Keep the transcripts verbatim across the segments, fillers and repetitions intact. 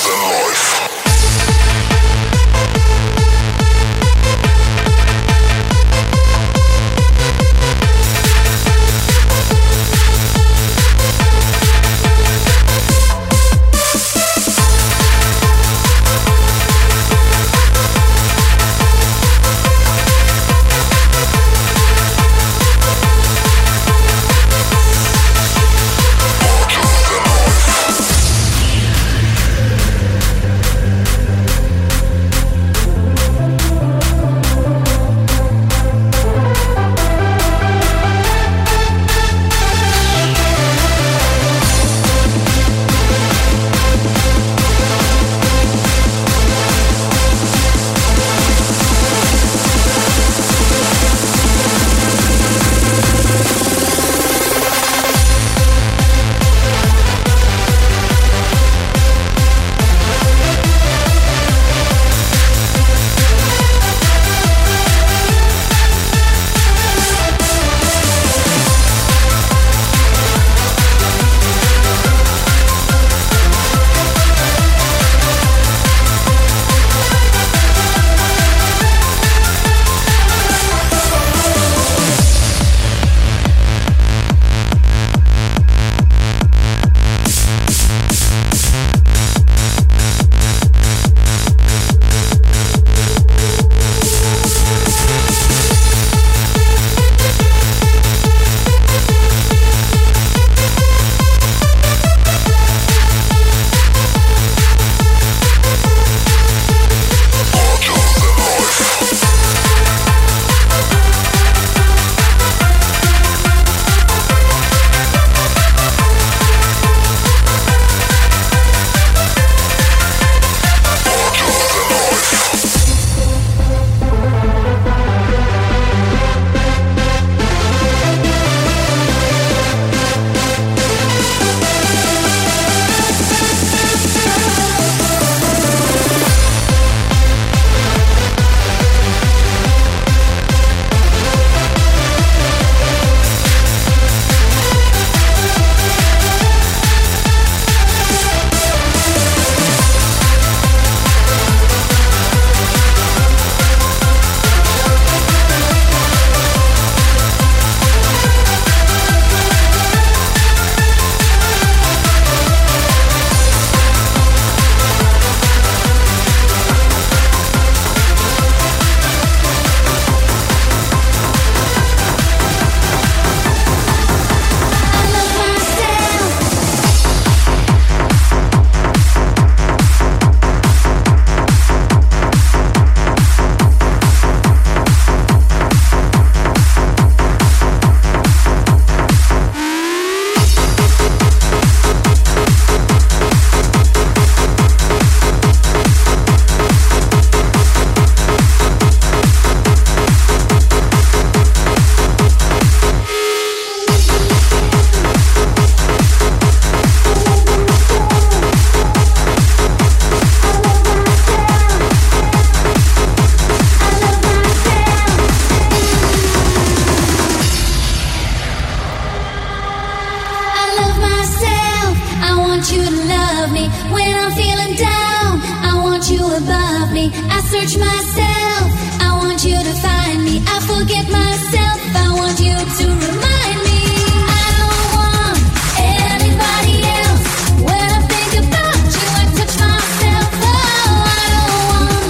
search myself. I want you to find me. I forget myself. I want you to remind me. I don't want anybody else. When I think about you, I touch myself. Oh, I don't want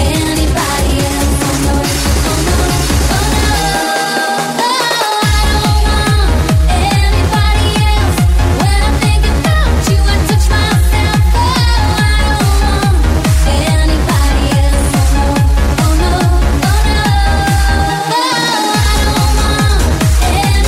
anybody else. Oh no, oh no, oh no. Oh, I don't want anybody else. When I think about you, I touch myself. Oh, I don't want anybody else. Oh no, oh no, oh no. Oh, I don't want anybody else.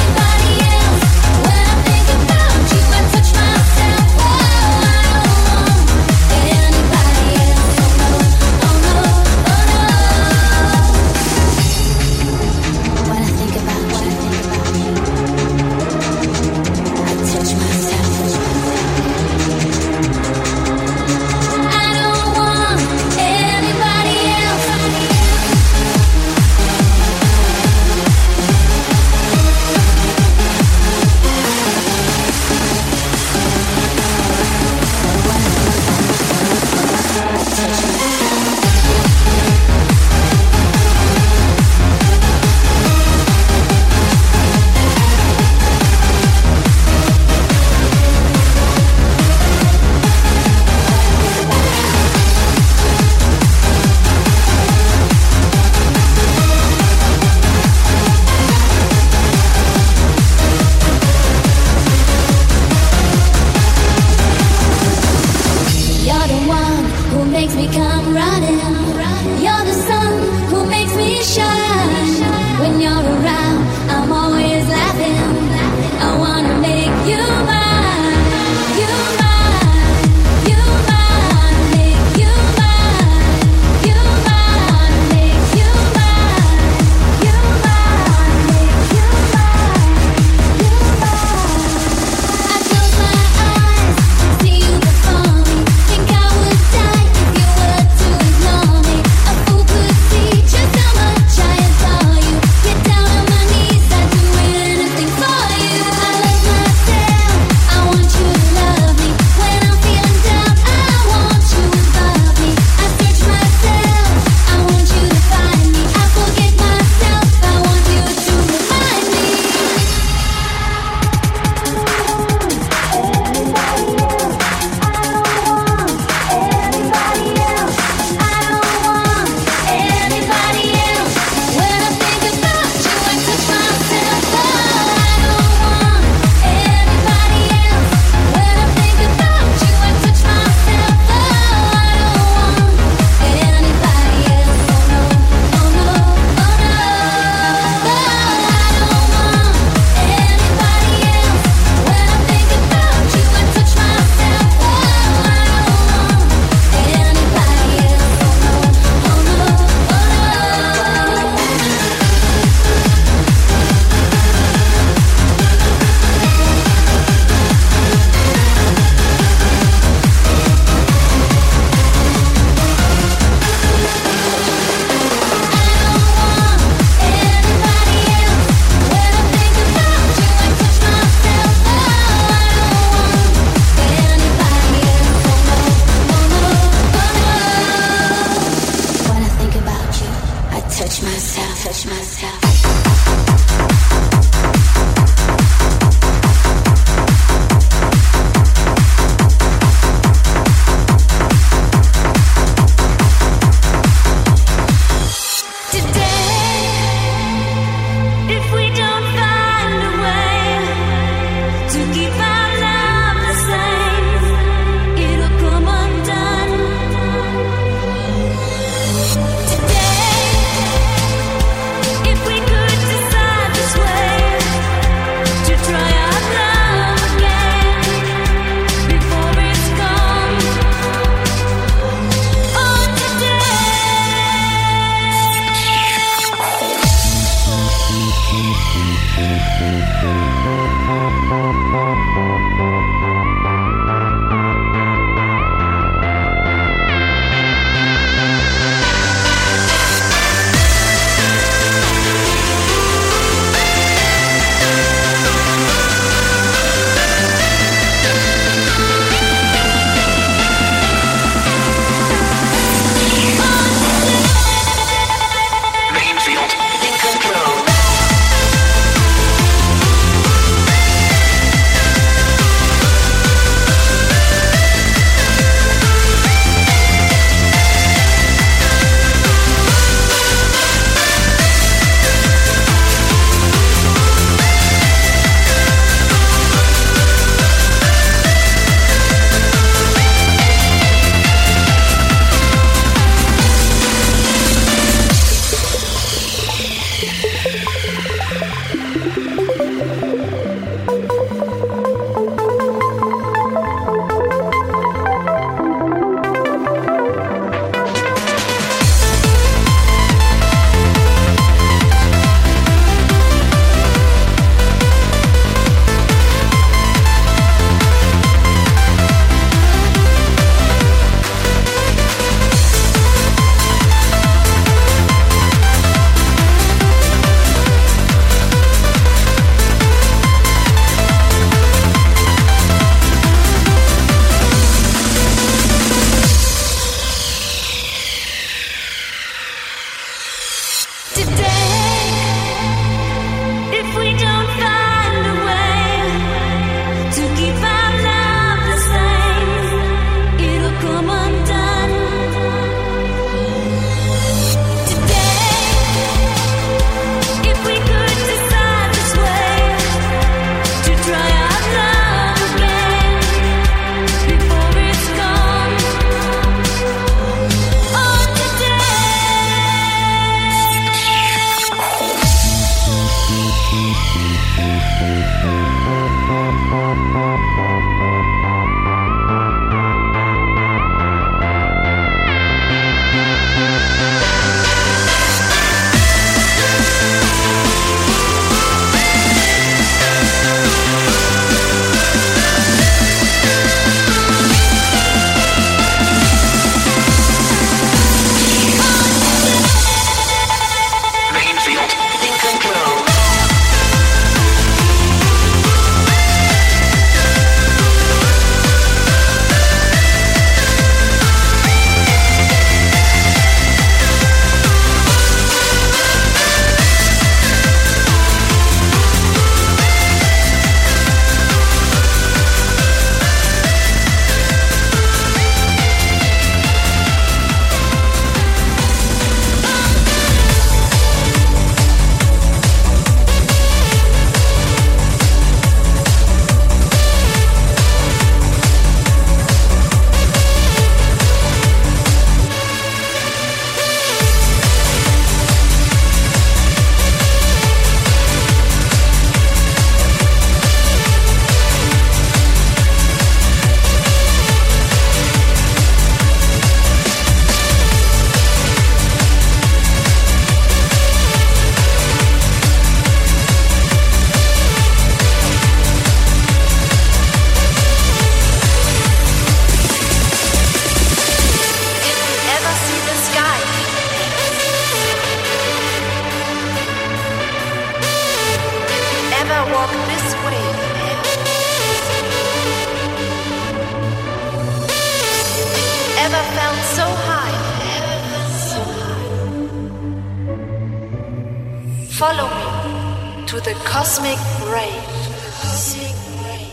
Follow me to the cosmic rave. Cosmic rave.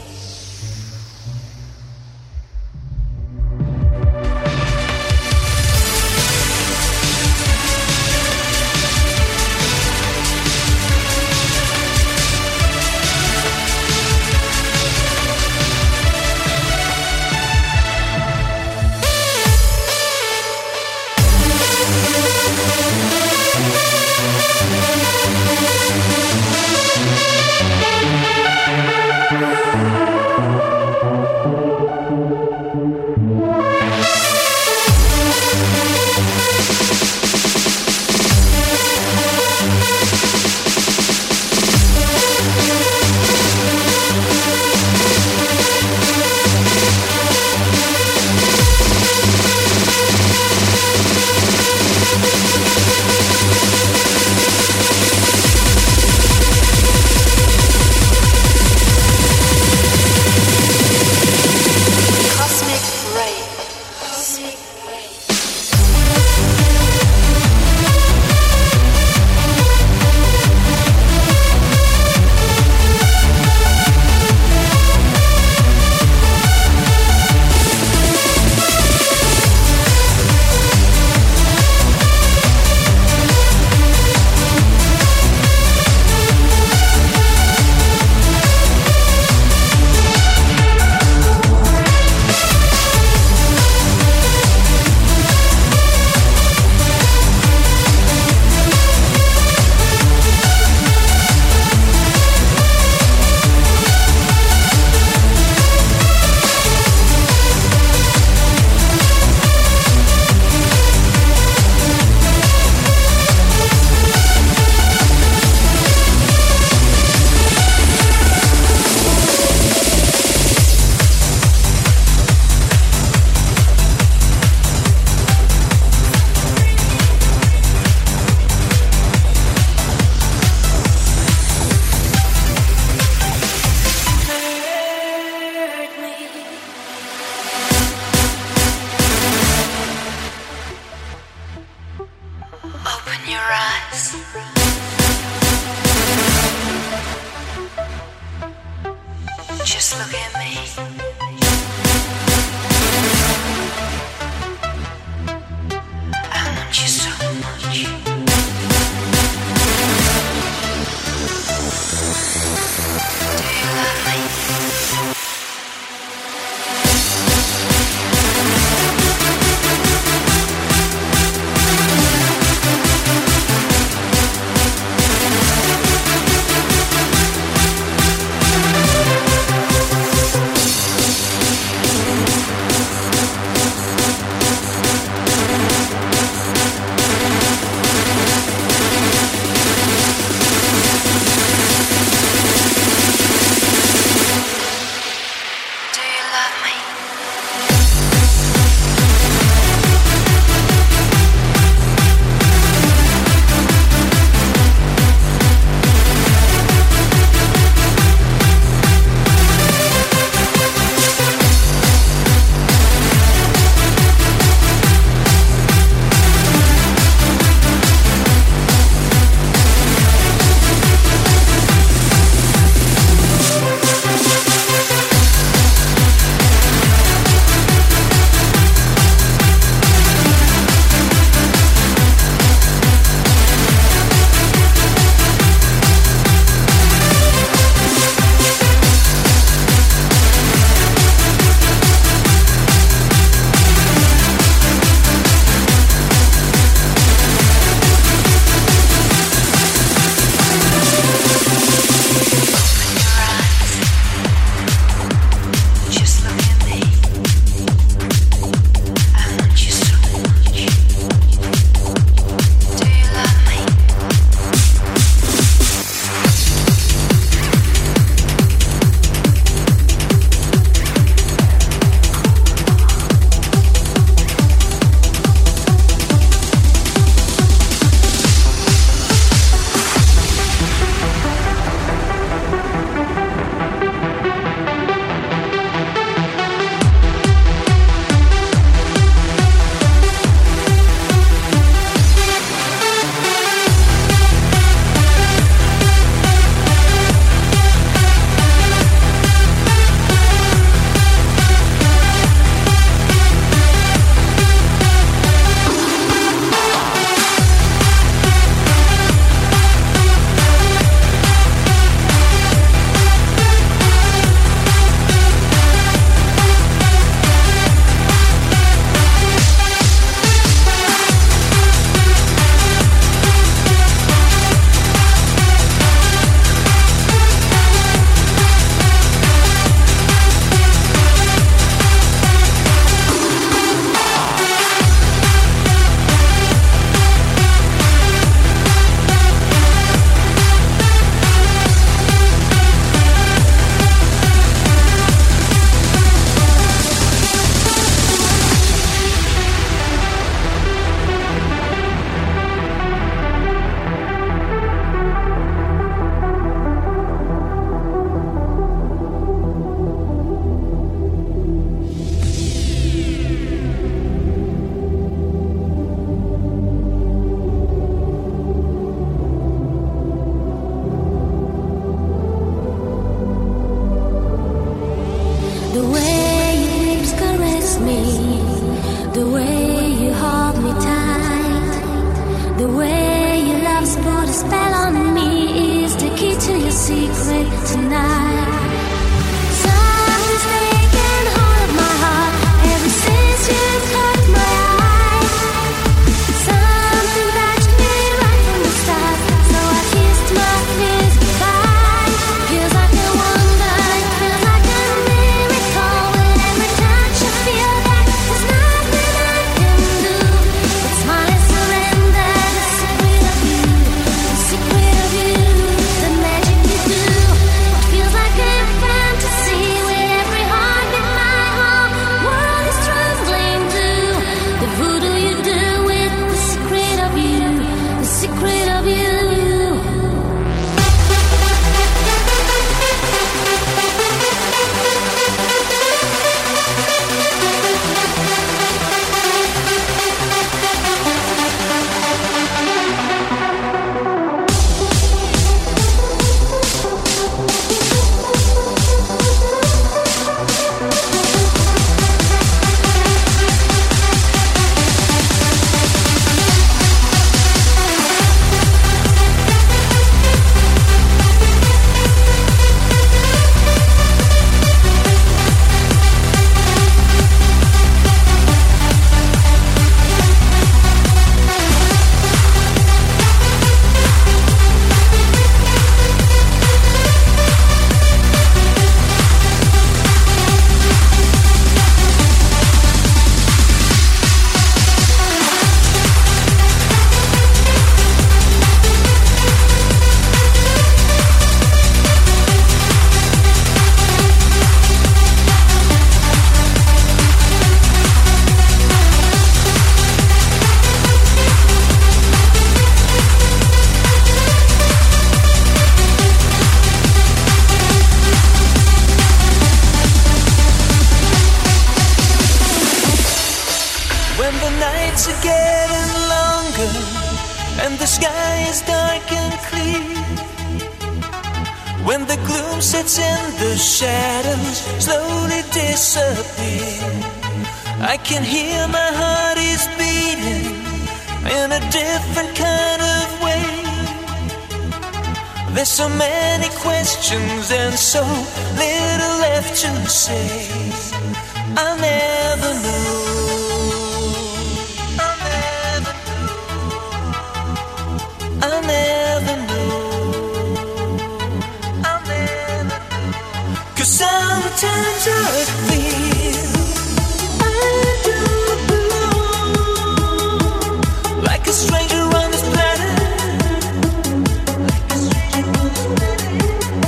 We'll be right back. spell on me is the key to your secret tonight. Something's taken hold of my heart ever since you've caught my eye. Something touched me right from the start, so I kissed my fears goodbye. Feels like a wonder, it feels like a miracle. With every touch I feel that there's nothing I can do but smile and surrender. The secret of you, the secret of you, the magic you do. It feels like a fantasy with every heartbeat. My whole world is trembling too. The voodoo you do with the secret of you, the secret of you. When the nights are getting longer and the sky is dark and clear, when the gloom sets and the shadows slowly disappear, I can hear my heart is beating in a different kind of way. There's so many questions and so little left to say. I'll never know. I'll never know, I'll never know. 'Cause sometimes I feel I don't belong, like a stranger on this planet.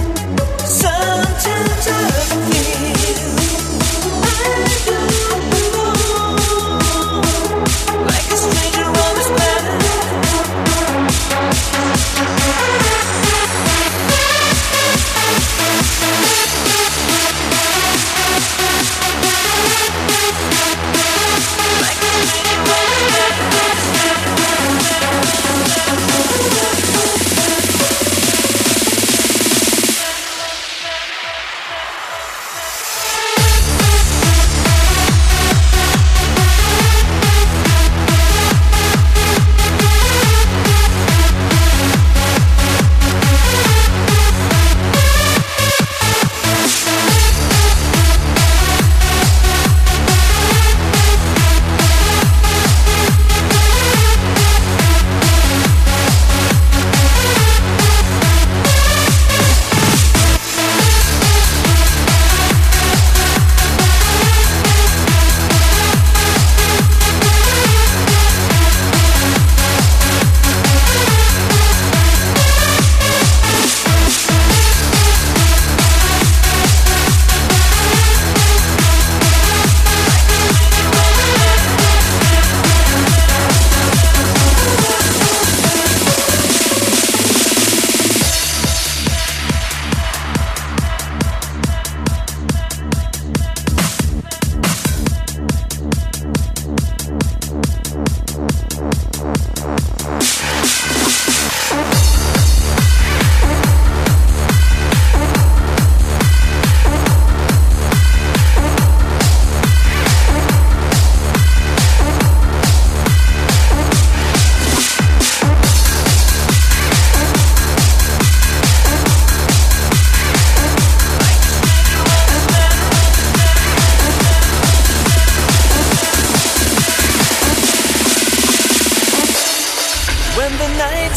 Sometimes I feel I don't belong.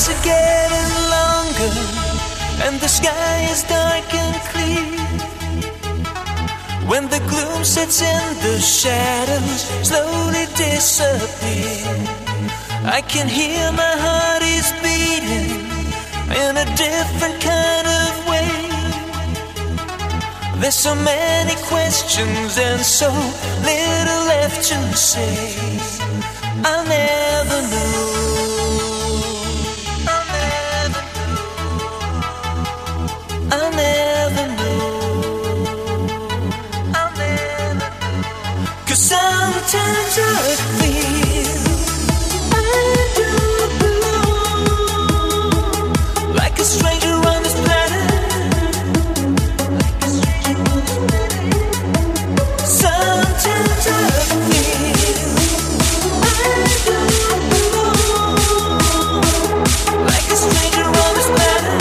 nights are getting longer and the sky is dark and clear. When the gloom sets in, the shadows slowly disappear. I can hear my heart is beating in a different kind of way. There's so many questions and so little left to say. I'll never know. I'll never know. I'll never know. I'll never know. 'Cause sometimes I feel I don't belong, like a stranger on this planet. Sometimes I feel I don't belong, like a stranger on this planet.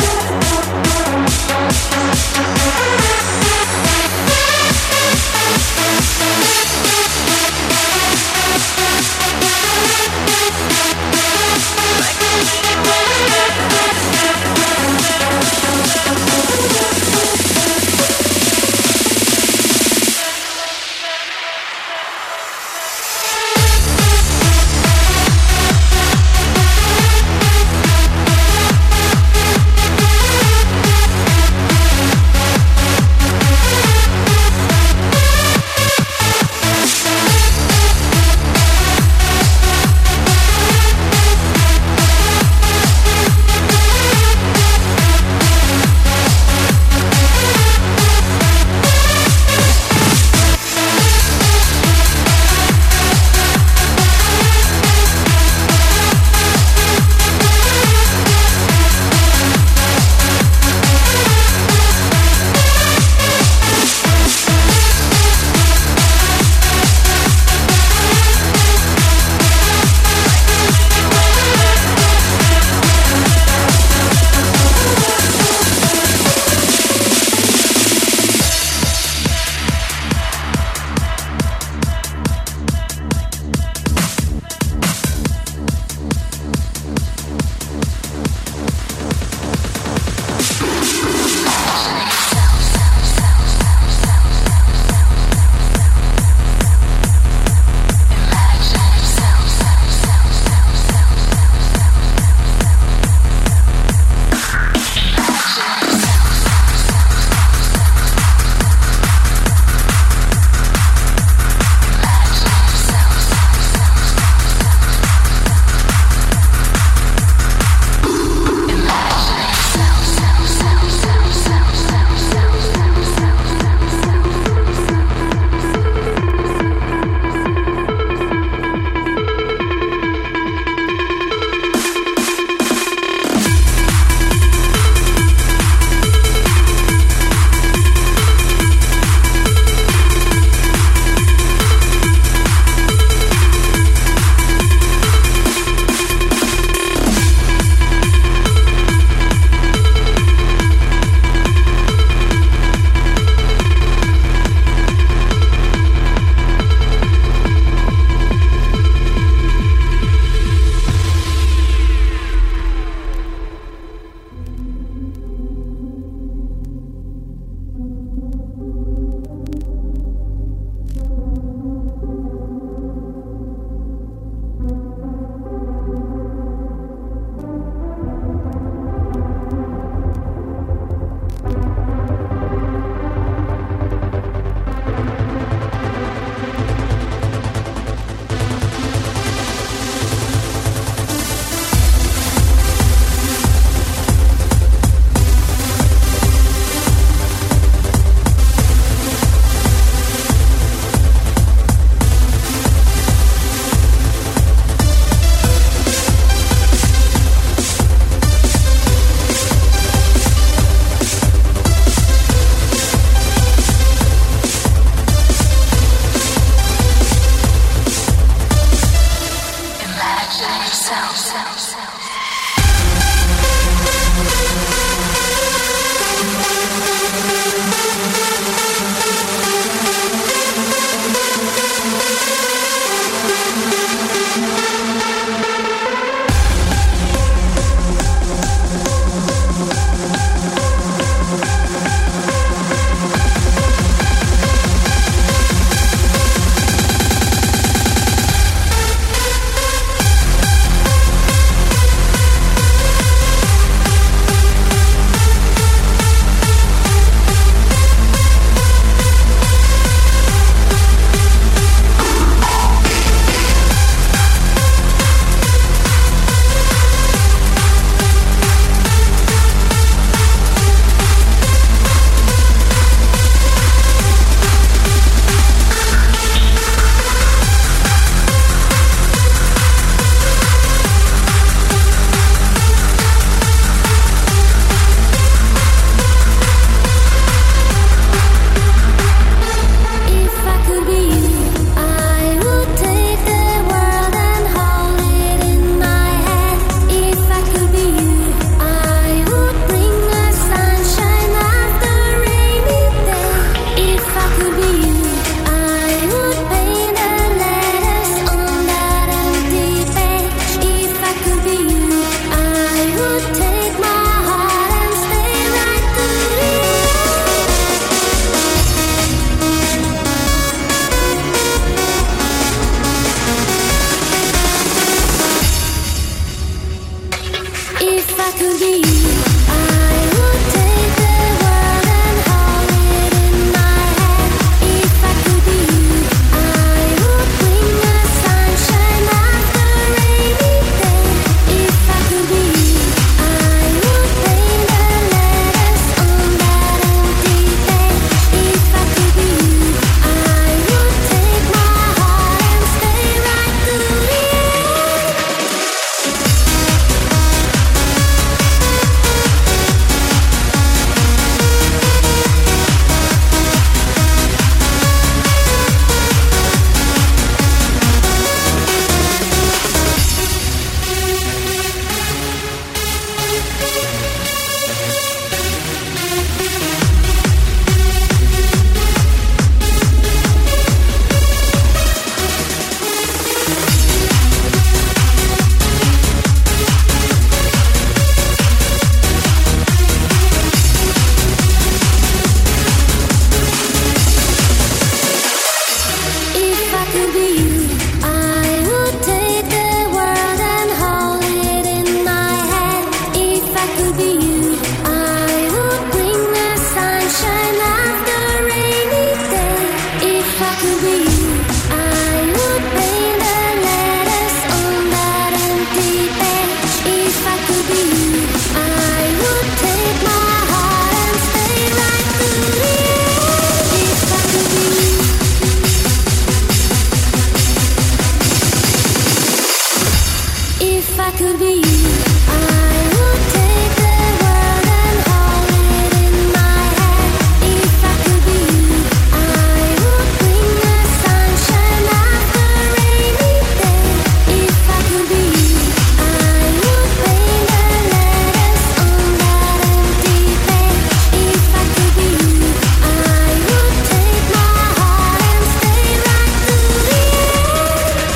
I could be you, I would take the world and hold it in my hand. If I could be you, I would bring the sunshine after a rainy day. If I could be you, I would paint the letters on that empty page. If I could be you, I would take my heart and stay right to the end.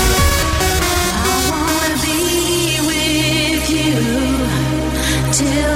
I wanna be with you till